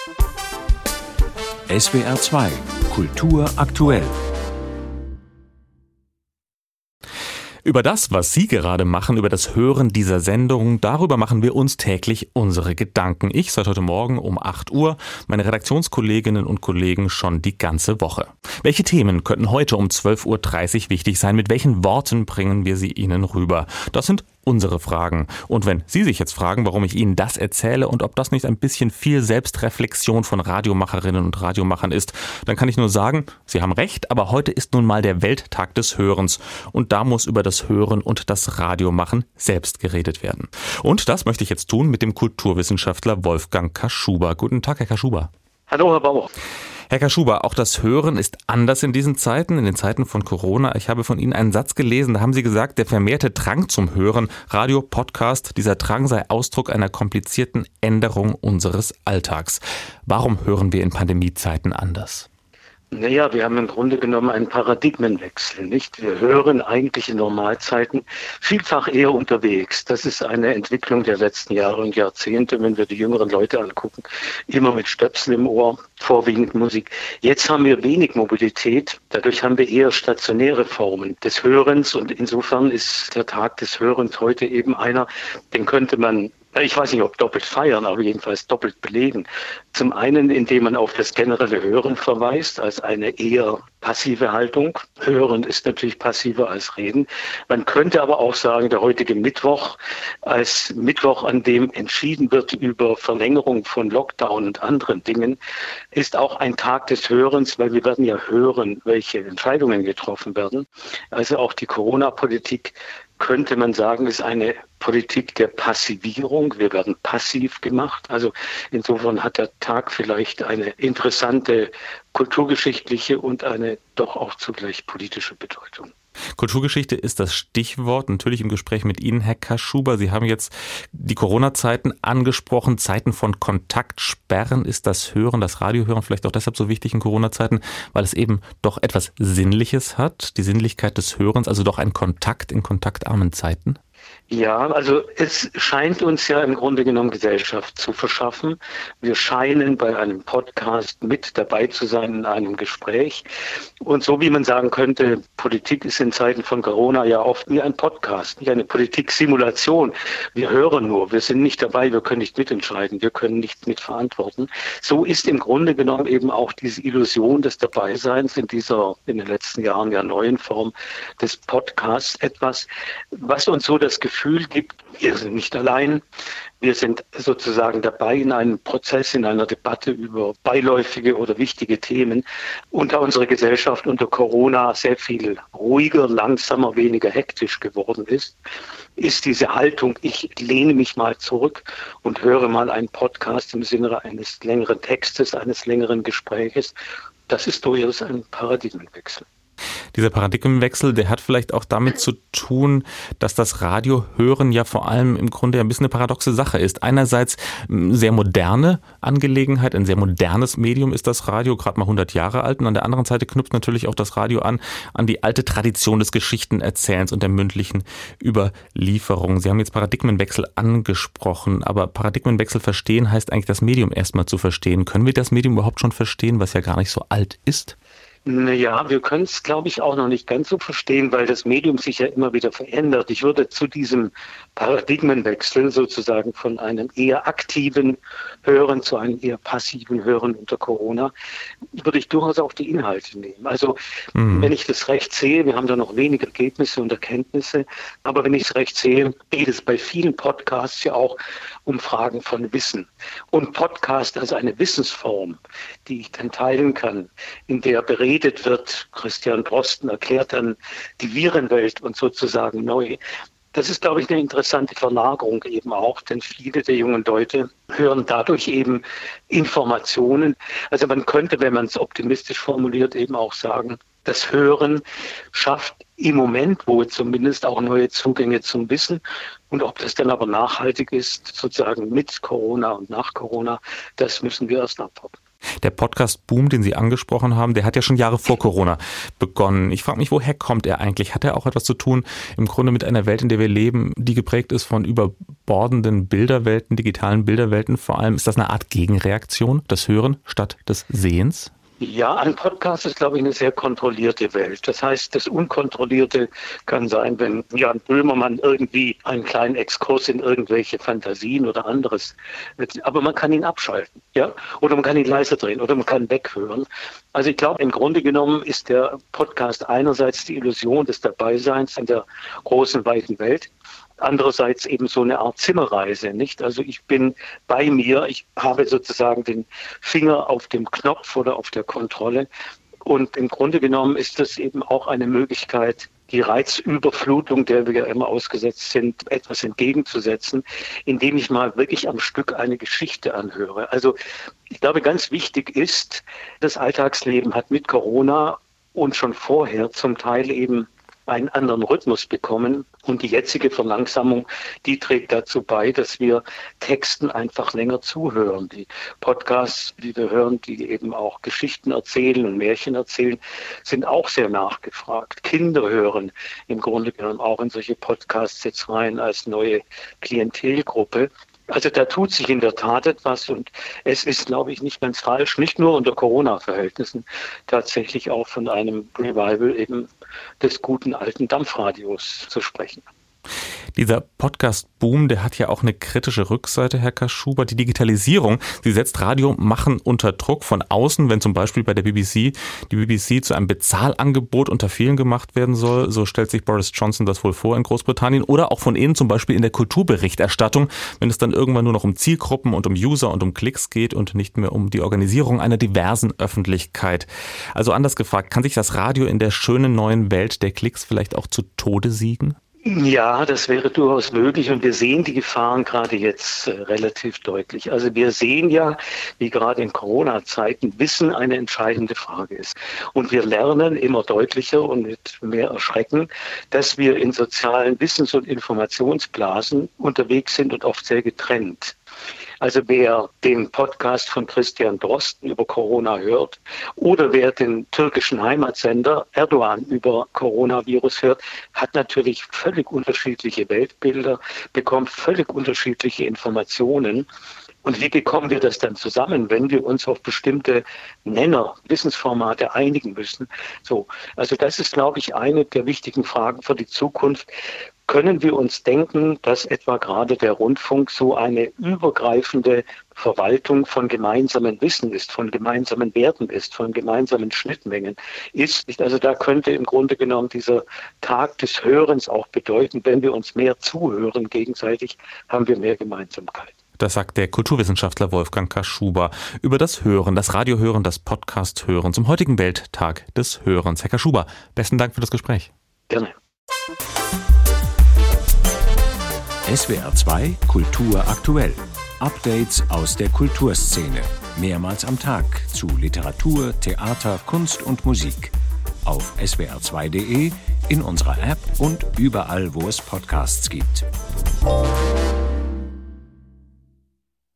SWR 2 Kultur aktuell. Über das, was Sie gerade machen, über das Hören dieser Sendung, darüber machen wir uns täglich unsere Gedanken. Ich seit heute Morgen um 8 Uhr, meine Redaktionskolleginnen und Kollegen schon die ganze Woche. Welche Themen könnten heute um 12.30 Uhr wichtig sein? Mit welchen Worten bringen wir sie Ihnen rüber? Das sind unsere Fragen. Und wenn Sie sich jetzt fragen, warum ich Ihnen das erzähle und ob das nicht ein bisschen viel Selbstreflexion von Radiomacherinnen und Radiomachern ist, dann kann ich nur sagen, Sie haben recht, aber heute ist nun mal der Welttag des Hörens. Und da muss über das Hören und das Radiomachen selbst geredet werden. Und das möchte ich jetzt tun mit dem Kulturwissenschaftler Wolfgang Kaschuber. Guten Tag, Herr Kaschuber. Hallo, Herr Bauer. Herr Kaschuber, auch das Hören ist anders in diesen Zeiten, in den Zeiten von Corona. Ich habe von Ihnen einen Satz gelesen, da haben Sie gesagt, der vermehrte Drang zum Hören, Radio, Podcast, dieser Drang sei Ausdruck einer komplizierten Änderung unseres Alltags. Warum hören wir in Pandemiezeiten anders? Naja, wir haben im Grunde genommen einen Paradigmenwechsel, nicht? Wir hören eigentlich in Normalzeiten vielfach eher unterwegs. Das ist eine Entwicklung der letzten Jahre und Jahrzehnte, wenn wir die jüngeren Leute angucken. Immer mit Stöpsel im Ohr, vorwiegend Musik. Jetzt haben wir wenig Mobilität, dadurch haben wir eher stationäre Formen des Hörens und insofern ist der Tag des Hörens heute eben einer, den könnte man, ich weiß nicht, ob doppelt feiern, aber jedenfalls doppelt belegen. Zum einen, indem man auf das generelle Hören verweist, als eine eher passive Haltung. Hören ist natürlich passiver als Reden. Man könnte aber auch sagen, der heutige Mittwoch als Mittwoch, an dem entschieden wird über Verlängerung von Lockdown und anderen Dingen, ist auch ein Tag des Hörens, weil wir werden ja hören, welche Entscheidungen getroffen werden. Also auch die Corona-Politik, könnte man sagen, ist eine Politik der Passivierung. Wir werden passiv gemacht. Also insofern hat der Tag vielleicht eine interessante kulturgeschichtliche und eine doch auch zugleich politische Bedeutung. Kulturgeschichte ist das Stichwort, natürlich im Gespräch mit Ihnen, Herr Kaschuber. Sie haben jetzt die Corona-Zeiten angesprochen, Zeiten von Kontaktsperren. Ist das Hören, das Radiohören vielleicht auch deshalb so wichtig in Corona-Zeiten, weil es eben doch etwas Sinnliches hat, die Sinnlichkeit des Hörens, also doch ein Kontakt in kontaktarmen Zeiten? Ja, also es scheint uns ja im Grunde genommen Gesellschaft zu verschaffen. Wir scheinen bei einem Podcast mit dabei zu sein in einem Gespräch. Und so wie man sagen könnte, Politik ist in Zeiten von Corona ja oft wie ein Podcast, nicht eine Politiksimulation. Wir hören nur, wir sind nicht dabei, wir können nicht mitentscheiden, wir können nicht mitverantworten. So ist im Grunde genommen eben auch diese Illusion des Dabeiseins in den letzten Jahren ja neuen Form des Podcasts etwas, was uns so das Gefühl gibt, wir sind nicht allein, wir sind sozusagen dabei in einem Prozess, in einer Debatte über beiläufige oder wichtige Themen. Und da unsere Gesellschaft unter Corona sehr viel ruhiger, langsamer, weniger hektisch geworden ist diese Haltung, ich lehne mich mal zurück und höre mal einen Podcast im Sinne eines längeren Textes, eines längeren Gespräches, das ist durchaus ein Paradigmenwechsel. Dieser Paradigmenwechsel, der hat vielleicht auch damit zu tun, dass das Radiohören ja vor allem im Grunde ein bisschen eine paradoxe Sache ist. Einerseits sehr moderne Angelegenheit, ein sehr modernes Medium ist das Radio, gerade mal 100 Jahre alt. Und an der anderen Seite knüpft natürlich auch das Radio an die alte Tradition des Geschichtenerzählens und der mündlichen Überlieferung. Sie haben jetzt Paradigmenwechsel angesprochen, aber Paradigmenwechsel verstehen heißt eigentlich das Medium erstmal zu verstehen. Können wir das Medium überhaupt schon verstehen, was ja gar nicht so alt ist? Naja, wir können es, glaube ich, auch noch nicht ganz so verstehen, weil das Medium sich ja immer wieder verändert. Ich würde zu diesem Paradigmenwechsel sozusagen von einem eher aktiven Hören zu einem eher passiven Hören unter Corona, würde ich durchaus auch die Inhalte nehmen. Also wenn ich das recht sehe, wir haben da noch wenig Ergebnisse und Erkenntnisse, aber wenn ich es recht sehe, geht es bei vielen Podcasts ja auch um Fragen von Wissen. Und Podcast als eine Wissensform, die ich dann teilen kann, in der beredet wird, Christian Drosten erklärt dann die Virenwelt und sozusagen neu. Das ist, glaube ich, eine interessante Verlagerung eben auch, denn viele der jungen Leute hören dadurch eben Informationen. Also man könnte, wenn man es optimistisch formuliert, eben auch sagen, das Hören schafft im Moment wohl zumindest auch neue Zugänge zum Wissen. Und ob das dann aber nachhaltig ist, sozusagen mit Corona und nach Corona, das müssen wir erst abwarten. Der Podcast-Boom, den Sie angesprochen haben, der hat ja schon Jahre vor Corona begonnen. Ich frage mich, woher kommt er eigentlich? Hat er auch etwas zu tun im Grunde mit einer Welt, in der wir leben, die geprägt ist von überbordenden Bilderwelten, digitalen Bilderwelten? Vor allem ist das eine Art Gegenreaktion, das Hören statt des Sehens? Ja, ein Podcast ist, glaube ich, eine sehr kontrollierte Welt. Das heißt, das Unkontrollierte kann sein, wenn Jan Böhmermann irgendwie einen kleinen Exkurs in irgendwelche Fantasien oder anderes, aber man kann ihn abschalten, ja, oder man kann ihn leiser drehen oder man kann weghören. Also ich glaube, im Grunde genommen ist der Podcast einerseits die Illusion des Dabeiseins in der großen, weiten Welt. Andererseits eben so eine Art Zimmerreise, nicht? Also ich bin bei mir, ich habe sozusagen den Finger auf dem Knopf oder auf der Kontrolle und im Grunde genommen ist das eben auch eine Möglichkeit, die Reizüberflutung, der wir ja immer ausgesetzt sind, etwas entgegenzusetzen, indem ich mal wirklich am Stück eine Geschichte anhöre. Also ich glaube, ganz wichtig ist, das Alltagsleben hat mit Corona und schon vorher zum Teil eben einen anderen Rhythmus bekommen. Und die jetzige Verlangsamung, die trägt dazu bei, dass wir Texten einfach länger zuhören. Die Podcasts, die wir hören, die eben auch Geschichten erzählen und Märchen erzählen, sind auch sehr nachgefragt. Kinder hören im Grunde genommen auch in solche Podcasts jetzt rein als neue Klientelgruppe. Also da tut sich in der Tat etwas und es ist, glaube ich, nicht ganz falsch, nicht nur unter Corona-Verhältnissen, tatsächlich auch von einem Revival eben des guten alten Dampfradios zu sprechen. Dieser Podcast-Boom, der hat ja auch eine kritische Rückseite, Herr Kaschuber. Die Digitalisierung, sie setzt Radiomachen unter Druck von außen, wenn zum Beispiel bei der BBC die BBC zu einem Bezahlangebot unter vielen gemacht werden soll. So stellt sich Boris Johnson das wohl vor in Großbritannien. Oder auch von Ihnen zum Beispiel in der Kulturberichterstattung, wenn es dann irgendwann nur noch um Zielgruppen und um User und um Klicks geht und nicht mehr um die Organisierung einer diversen Öffentlichkeit. Also anders gefragt, kann sich das Radio in der schönen neuen Welt der Klicks vielleicht auch zu Tode siegen? Ja, das wäre durchaus möglich und wir sehen die Gefahren gerade jetzt relativ deutlich. Also wir sehen ja, wie gerade in Corona-Zeiten Wissen eine entscheidende Frage ist. Und wir lernen immer deutlicher und mit mehr Erschrecken, dass wir in sozialen Wissens- und Informationsblasen unterwegs sind und oft sehr getrennt. Also wer den Podcast von Christian Drosten über Corona hört oder wer den türkischen Heimatsender Erdogan über Coronavirus hört, hat natürlich völlig unterschiedliche Weltbilder, bekommt völlig unterschiedliche Informationen. Und wie bekommen wir das dann zusammen, wenn wir uns auf bestimmte Nenner, Wissensformate einigen müssen? So, also das ist, glaube ich, eine der wichtigen Fragen für die Zukunft. Können wir uns denken, dass etwa gerade der Rundfunk so eine übergreifende Verwaltung von gemeinsamen Wissen ist, von gemeinsamen Werten ist, von gemeinsamen Schnittmengen ist? Also da könnte im Grunde genommen dieser Tag des Hörens auch bedeuten, wenn wir uns mehr zuhören gegenseitig, haben wir mehr Gemeinsamkeit. Das sagt der Kulturwissenschaftler Wolfgang Kaschuber über das Hören, das Radiohören, das Podcast-Hören zum heutigen Welttag des Hörens. Herr Kaschuber, besten Dank für das Gespräch. Gerne. SWR 2 Kultur aktuell. Updates aus der Kulturszene. Mehrmals am Tag zu Literatur, Theater, Kunst und Musik. Auf swr2.de, in unserer App und überall, wo es Podcasts gibt.